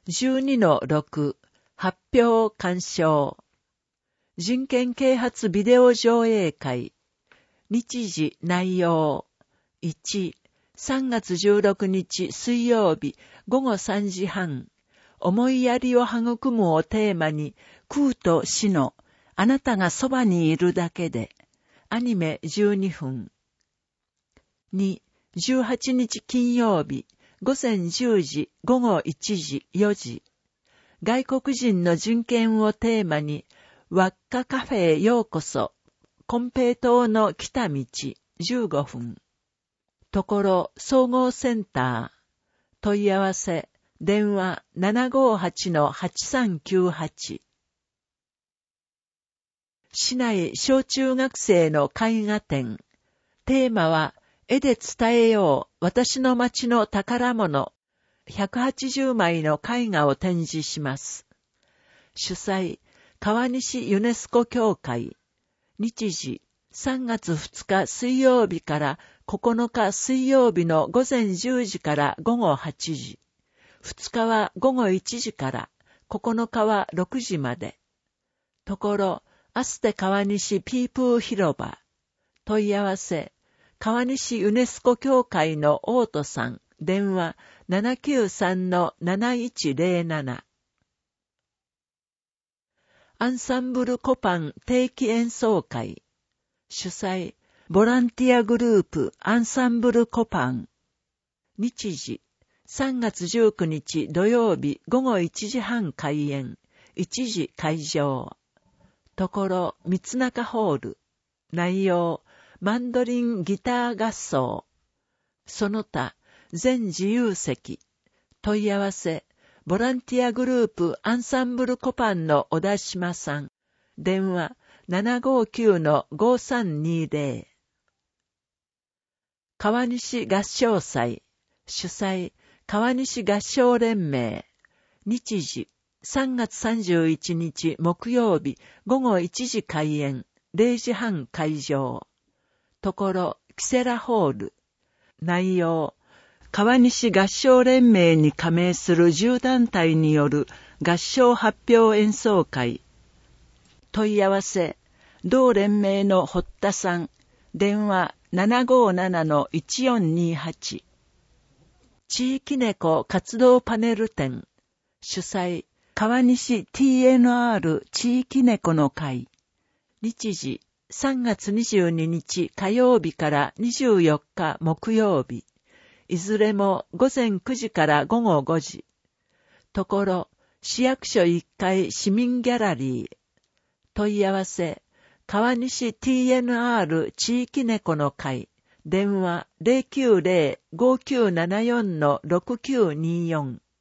12-6 発表鑑賞人権啓発ビデオ上映会日時内容1、3月16日水曜日午後3時半思いやりを育むをテーマに空と死のあなたがそばにいるだけでアニメ12分2、18日金曜日午前10時、午後1時、4時。外国人の人権をテーマに、ワッカカフェへようこそ、コンペイ島の北道、15分。ところ、総合センター。問い合わせ、電話 758-8398。市内小中学生の絵画展。テーマは、絵で伝えよう、私の町の宝物、180枚の絵画を展示します。主催、川西ユネスコ協会。日時、3月2日水曜日から9日水曜日の午前10時から午後8時。2日は午後1時から、9日は6時まで。ところ、アステ川西ピープー広場。問い合わせ、川西ユネスコ協会の大戸さん、電話 793-7107。アンサンブルコパン定期演奏会。主催、ボランティアグループアンサンブルコパン。日時、3月19日土曜日午後1時半開演、1時会場。ところ、三中ホール。内容、マンドリンギター合奏。その他、全自由席。問い合わせ、ボランティアグループアンサンブルコパンの小田島さん。電話 759-5320。川西合唱祭。主催、川西合唱連盟。日時、3月31日木曜日午後1時開演、0時半会場。ところ、キセラホール。内容、川西合唱連盟に加盟する10団体による合唱発表演奏会。問い合わせ、同連盟の堀田さん。電話 757-1428。地域猫活動パネル展。主催、川西 TNR 地域猫の会。日時、3月22日火曜日から24日木曜日。いずれも午前9時から午後5時。ところ、市役所1階市民ギャラリー。問い合わせ、川西 TNR 地域猫の会。電話 090-5974-6924。